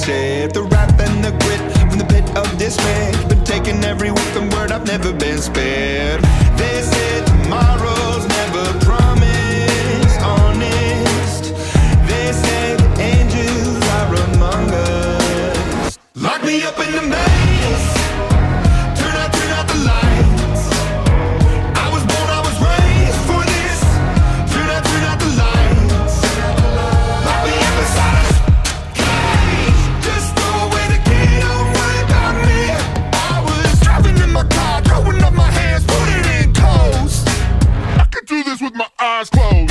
shed. The wrath and the grit from the pit of despair, but taking every whipping word, I've never been spared. They said tomorrow's never promised, honest. They say the angels are among us. Lock me up in the maze, turn out the lights. I was born, I was raised for this. Turn out the lights. Lock me up inside a cage, just throw away the key, don't worry about me. I was driving in my car, throwing up my hands, put it in coast. I could do this with my eyes closed.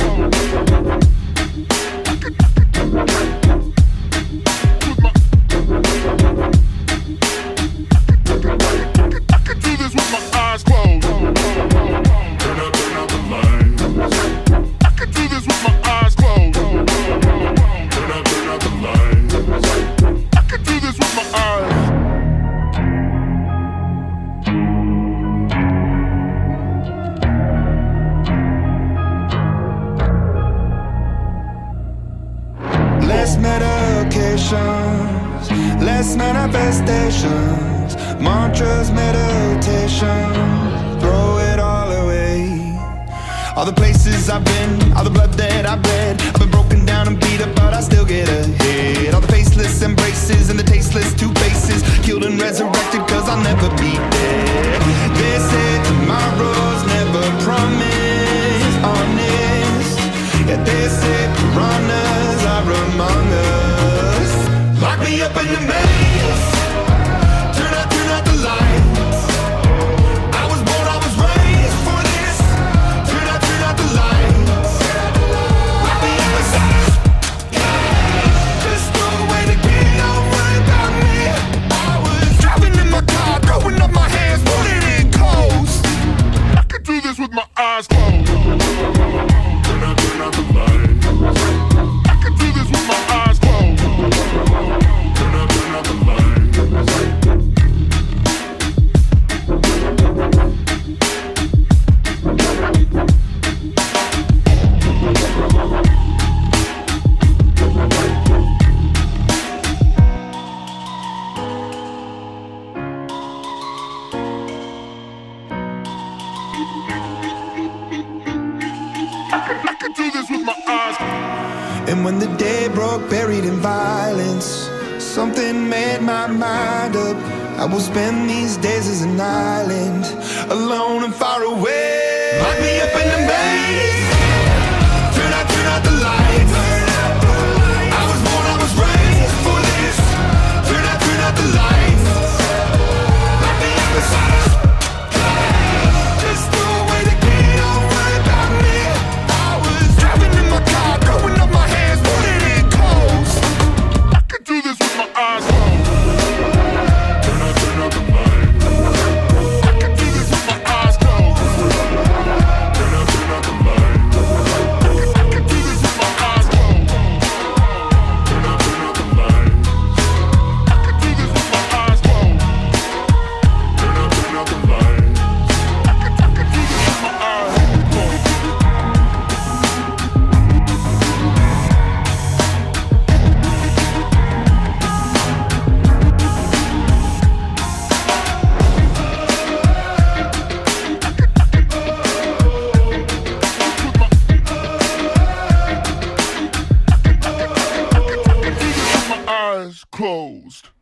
I could do this with my eyes closed. Turn out the lights. I could do this with my eyes closed. Turn out the lights. I could do this with my eyes. Less medications, less manifestations, mantras, meditation, throw it all away. All the places I've been, all the blood that I've bled, I've been broken down and beat up, but I still get ahead. All the faceless embraces and the tasteless two faces, killed and resurrected cause I'll never be dead. They said tomorrow's never promised, honest. Yeah, they say piranhas are among us. Lock me up in the maze, turn out the lights. I was born, I was raised for this. Turn out the lights. Lock me up inside a cage, just throw away the key, don't worry about me. I was driving in my car, throwing up my hands, put it in coast. I could do this with my eyes closed. Turn out the lights. I could do this with my eyes closed. Turn out the lights. I could do this with my eyes. And when the day broke, buried in violence, something made my mind up. I will spend these days as an island, alone and far away. Lock me up in the maze, turn out the lights. I was born, I was raised for this. Turn out the lights. Lock me up inside a cage, just throw away the key, don't worry about me. I was driving in my car, throwing up my hands, put it in coast. I could do this with my eyes closed. Turn out the lights. I could do this with my eyes closed. Turn out the lights. I could do this with my eyes closed. Turn out the lights. I could do this with my eyes closed. Turn out the lights. I could do this with my eyes closed. Eyes closed.